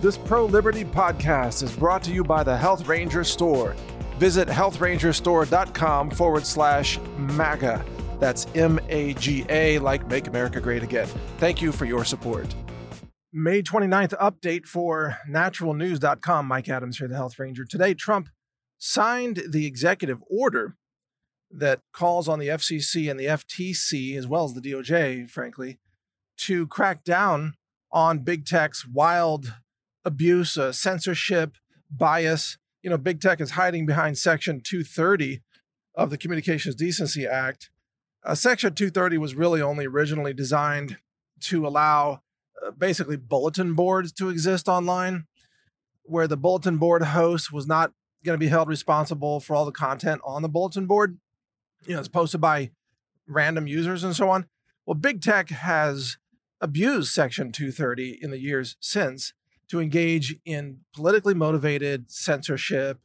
This pro-liberty podcast is brought to you by the Health Ranger Store. Visit healthrangerstore.com/MAGA. That's MAGA, like Make America Great Again. Thank you for your support. May 29th update for naturalnews.com. Mike Adams here, the Health Ranger. Today, Trump signed the executive order that calls on the FCC and the FTC, as well as the DOJ, frankly, to crack down on big tech's wild abuse, censorship, bias. You know, big tech is hiding behind Section 230 of the Communications Decency Act. Section 230 was really only originally designed to allow basically bulletin boards to exist online, where the bulletin board host was not going to be held responsible for all the content on the bulletin board. You know, it's posted by random users and so on. Well, big tech has abused Section 230 in the years since to engage in politically motivated censorship,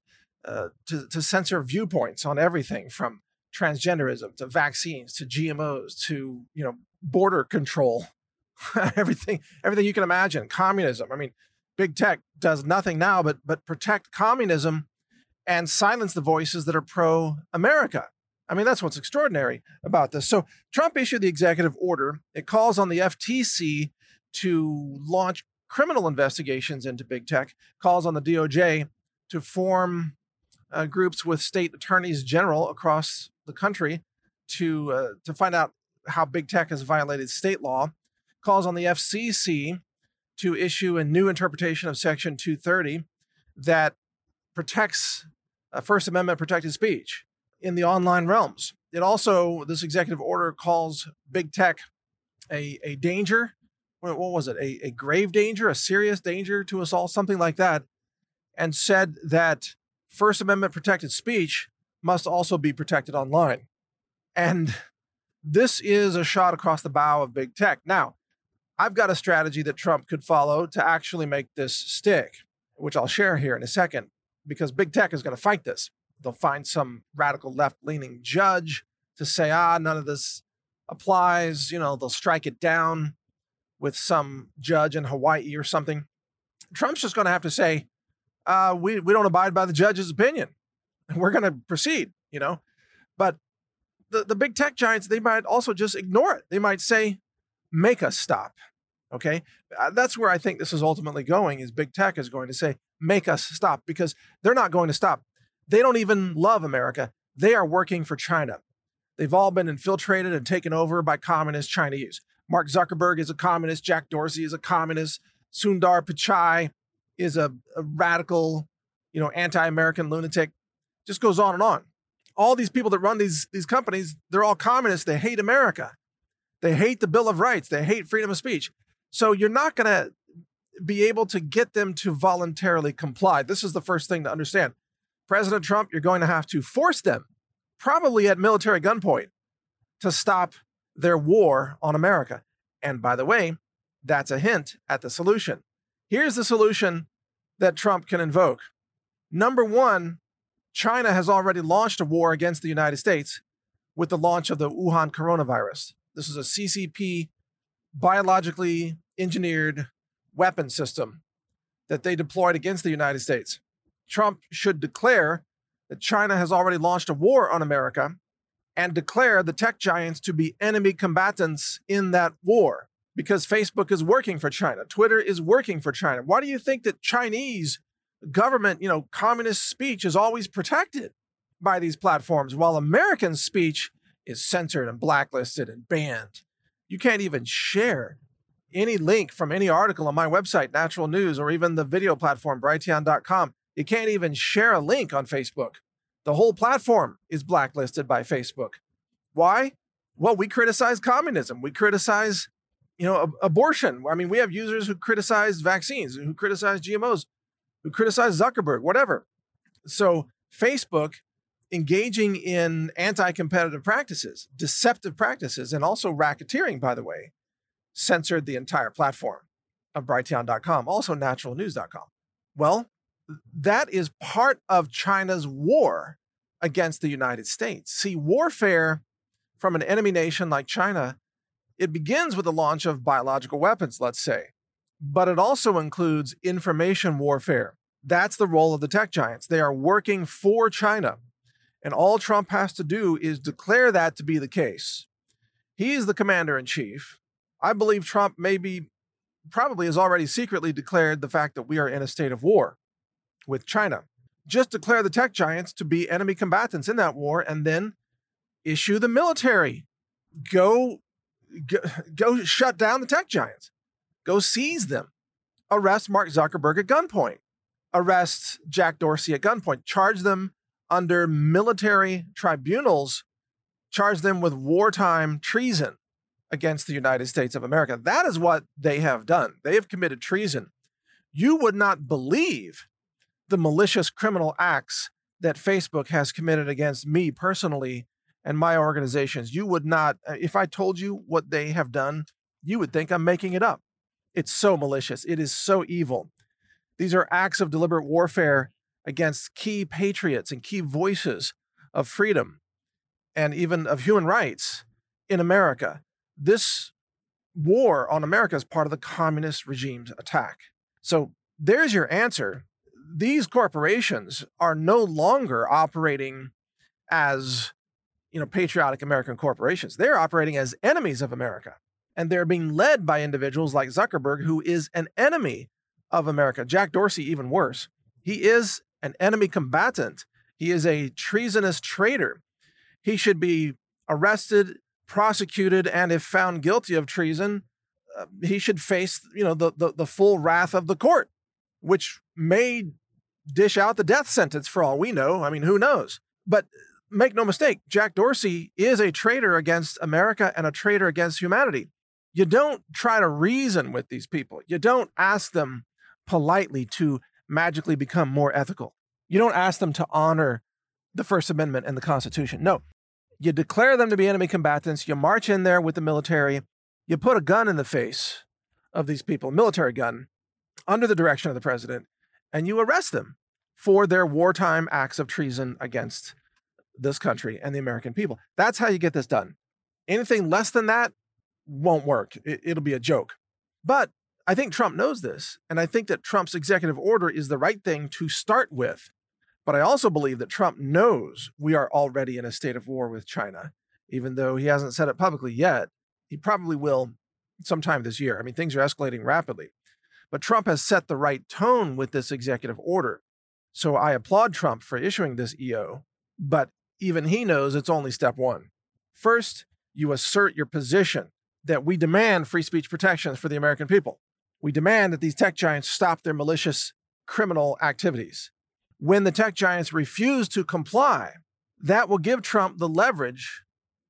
to censor viewpoints on everything from transgenderism to vaccines to GMOs to, you know, border control, everything you can imagine, communism. I mean, big tech does nothing now but protect communism and silence the voices that are pro-America. I mean, that's what's extraordinary about this. So Trump issued the executive order. It calls on the FTC to launch criminal investigations into big tech, calls on the DOJ to form groups with state attorneys general across the country to find out how big tech has violated state law, calls on the FCC to issue a new interpretation of Section 230 that protects First Amendment protected speech in the online realms. It also, this executive order calls big tech a danger. What was it? A grave danger, a serious danger to us all, something like that, and said that First Amendment protected speech must also be protected online. And this is a shot across the bow of big tech. Now, I've got a strategy that Trump could follow to actually make this stick, which I'll share here in a second, because big tech is going to fight this. They'll find some radical left-leaning judge to say, none of this applies. You know, they'll strike it down with some judge in Hawaii or something. Trump's just going to have to say, we don't abide by the judge's opinion, and we're going to proceed, you know. But the big tech giants, they might also just ignore it. They might say, make us stop, okay? That's where I think this is ultimately going, is big tech is going to say, make us stop, because they're not going to stop. They don't even love America. They are working for China. They've all been infiltrated and taken over by communist Chinese. Mark Zuckerberg is a communist. Jack Dorsey is a communist. Sundar Pichai is a radical, you know, anti-American lunatic. Just goes on and on. All these people that run these companies, they're all communists. They hate America. They hate the Bill of Rights. They hate freedom of speech. So you're not going to be able to get them to voluntarily comply. This is the first thing to understand. President Trump, you're going to have to force them, probably at military gunpoint, to stop their war on America. And by the way, that's a hint at the solution. Here's the solution that Trump can invoke. Number one, China has already launched a war against the United States with the launch of the Wuhan coronavirus. This is a CCP, biologically engineered weapon system that they deployed against the United States. Trump should declare that China has already launched a war on America and declare the tech giants to be enemy combatants in that war, because Facebook is working for China. Twitter is working for China. Why do you think that Chinese government, communist speech is always protected by these platforms, while American speech is censored and blacklisted and banned? You can't even share any link from any article on my website, Natural News, or even the video platform, Brighteon.com. You can't even share a link on Facebook. The whole platform is blacklisted by Facebook. Why? Well, we criticize communism. We criticize, abortion. I mean, we have users who criticize vaccines, who criticize GMOs, who criticize Zuckerberg, whatever. So Facebook, engaging in anti-competitive practices, deceptive practices, and also racketeering, by the way, censored the entire platform of Brighteon.com, also naturalnews.com. Well, that is part of China's war against the United States. See, warfare from an enemy nation like China, it begins with the launch of biological weapons, let's say. but it also includes information warfare. That's the role of the tech giants. They are working for China. And all Trump has to do is declare that to be the case. He is the commander-in-chief. I believe Trump probably has already secretly declared the fact that we are in a state of war with China. Just declare the tech giants to be enemy combatants in that war and then issue the military. Go shut down the tech giants. Go seize them. Arrest Mark Zuckerberg at gunpoint. Arrest Jack Dorsey at gunpoint. Charge them under military tribunals. Charge them with wartime treason against the United States of America. That is what they have done. They have committed treason. You would not believe the malicious criminal acts that Facebook has committed against me personally and my organizations. You would not, if I told you what they have done, you would think I'm making it up. It's so malicious. It is so evil. These are acts of deliberate warfare against key patriots and key voices of freedom and even of human rights in America. This war on America is part of the communist regime's attack. So there's your answer. These corporations are no longer operating as, patriotic American corporations. They're operating as enemies of America. And they're being led by individuals like Zuckerberg, who is an enemy of America. Jack Dorsey, even worse. He is an enemy combatant. He is a treasonous traitor. He should be arrested, prosecuted, and if found guilty of treason, he should face, the full wrath of the court, which may dish out the death sentence for all we know. I mean, who knows? But make no mistake, Jack Dorsey is a traitor against America and a traitor against humanity. You don't try to reason with these people. You don't ask them politely to magically become more ethical. You don't ask them to honor the First Amendment and the Constitution. No, you declare them to be enemy combatants. You march in there with the military. You put a gun in the face of these people, a military gun, under the direction of the president, and you arrest them for their wartime acts of treason against this country and the American people. That's how you get this done. Anything less than that won't work. It'll be a joke. But I think Trump knows this, and I think that Trump's executive order is the right thing to start with. But I also believe that Trump knows we are already in a state of war with China, even though he hasn't said it publicly yet. He probably will sometime this year. I mean, things are escalating rapidly. But Trump has set the right tone with this executive order. So I applaud Trump for issuing this EO, but even he knows it's only step one. First, you assert your position that we demand free speech protections for the American people. We demand that these tech giants stop their malicious criminal activities. When the tech giants refuse to comply, that will give Trump the leverage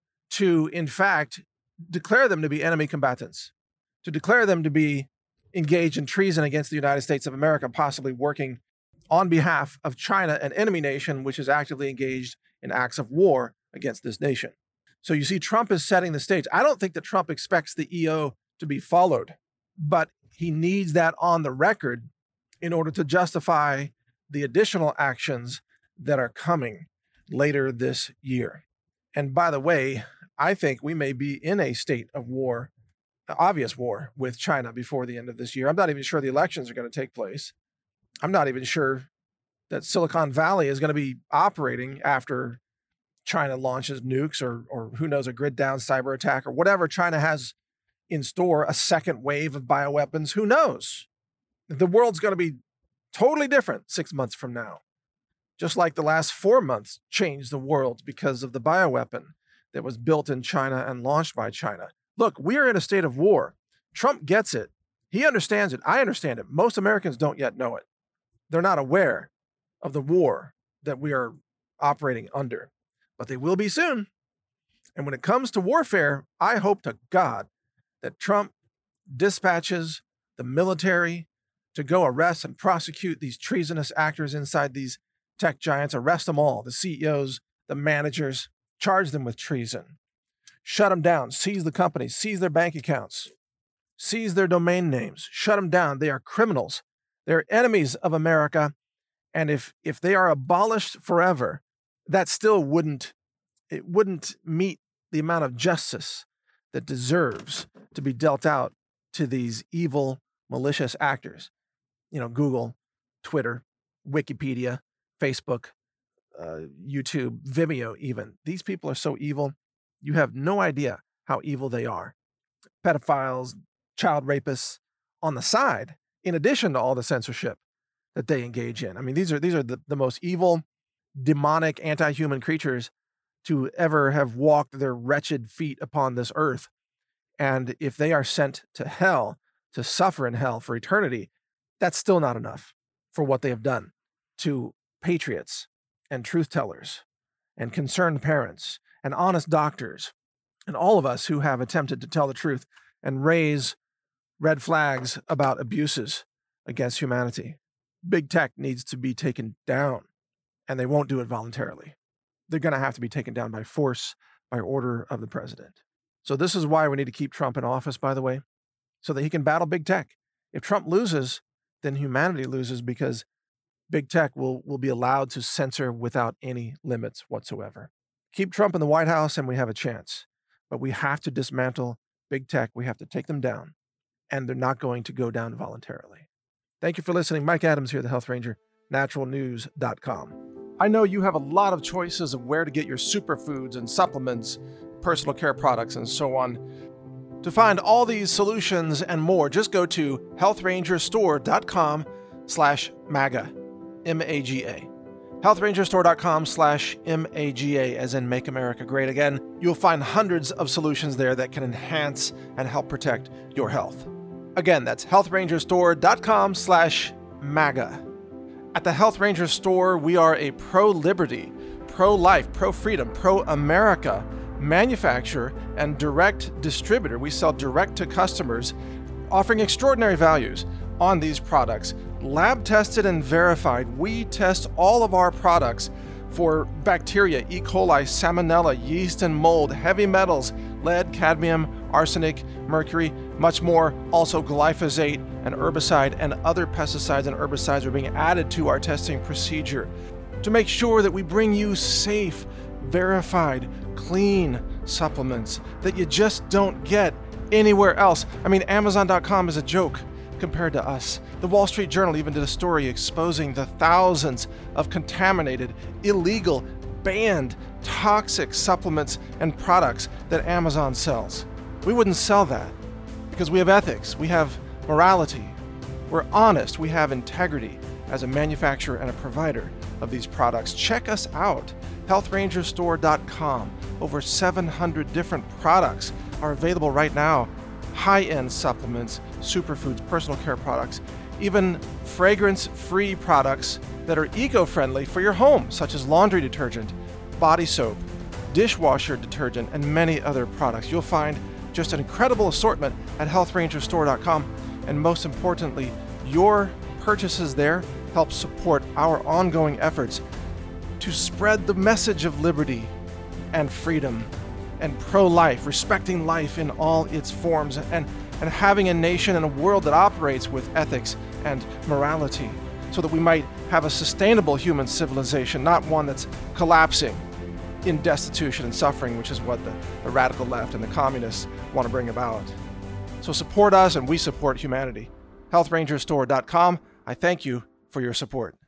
to, in fact, declare them to be enemy combatants, to declare them to be engaged in treason against the United States of America, possibly working on behalf of China, an enemy nation which is actively engaged in acts of war against this nation. So you see, Trump is setting the stage. I don't think that Trump expects the EO to be followed, but he needs that on the record in order to justify the additional actions that are coming later this year. And by the way, I think we may be in a state of war, obvious war with China before the end of this year. I'm not even sure the elections are going to take place. I'm not even sure that Silicon Valley is going to be operating after China launches nukes or who knows, a grid down cyber attack or whatever China has in store, a second wave of bioweapons. Who knows? The world's going to be totally different 6 months from now. Just like the last 4 months changed the world because of the bioweapon that was built in China and launched by China. Look, we are in a state of war. Trump gets it. He understands it. I understand it. Most Americans don't yet know it. They're not aware of the war that we are operating under, but they will be soon. And when it comes to warfare, I hope to God that Trump dispatches the military to go arrest and prosecute these treasonous actors inside these tech giants, arrest them all, the CEOs, the managers, charge them with treason, shut them down, seize the companies, seize their bank accounts, seize their domain names, shut them down. They are criminals. They're enemies of America. And if they are abolished forever, that still wouldn't meet the amount of justice that deserves to be dealt out to these evil, malicious actors. Google, Twitter, Wikipedia, Facebook, YouTube, Vimeo even. These people are so evil. You have no idea how evil they are. Pedophiles, child rapists on the side, in addition to all the censorship that they engage in. I mean, these are the most evil, demonic, anti-human creatures to ever have walked their wretched feet upon this earth. And if they are sent to hell, to suffer in hell for eternity, that's still not enough for what they have done to patriots and truth tellers and concerned parents and honest doctors and all of us who have attempted to tell the truth and raise red flags about abuses against humanity. Big tech needs to be taken down, and they won't do it voluntarily. They're going to have to be taken down by force, by order of the president. So this is why we need to keep Trump in office, by the way, so that he can battle big tech. If Trump loses, then humanity loses, because big tech will be allowed to censor without any limits whatsoever. Keep Trump in the White House and we have a chance. But we have to dismantle big tech. We have to take them down. And they're not going to go down voluntarily. Thank you for listening. Mike Adams here, the Health Ranger, naturalnews.com. I know you have a lot of choices of where to get your superfoods and supplements, personal care products, and so on. To find all these solutions and more, just go to healthrangerstore.com/MAGA, M-A-G-A. healthrangerstore.com/MAGA, as in Make America Great Again. You'll find hundreds of solutions there that can enhance and help protect your health. Again, that's healthrangerstore.com/MAGA. At the Health Ranger Store, we are a pro-liberty, pro-life, pro-freedom, pro-America manufacturer and direct distributor. We sell direct to customers, offering extraordinary values on these products. Lab tested and verified. We test all of our products for bacteria, E. coli, salmonella, yeast and mold, heavy metals, lead, cadmium, arsenic, mercury, much more. Also glyphosate, an herbicide, and other pesticides and herbicides are being added to our testing procedure to make sure that we bring you safe, verified, clean supplements that you just don't get anywhere else. I mean, Amazon.com is a joke compared to us. The Wall Street Journal even did a story exposing the thousands of contaminated, illegal, banned, toxic supplements and products that Amazon sells. We wouldn't sell that because we have ethics, we have morality, we're honest, we have integrity as a manufacturer and a provider of these products. Check us out, healthrangerstore.com. Over 700 different products are available right now. High-end supplements, superfoods, personal care products, even fragrance-free products that are eco-friendly for your home, such as laundry detergent, body soap, dishwasher detergent, and many other products. You'll find just an incredible assortment at healthrangerstore.com. And most importantly, your purchases there help support our ongoing efforts to spread the message of liberty and freedom and pro-life, respecting life in all its forms, and having a nation and a world that operates with ethics and morality, so that we might have a sustainable human civilization, not one that's collapsing in destitution and suffering, which is what the radical left and the communists want to bring about. So support us and we support humanity. healthrangerstore.com. I thank you for your support.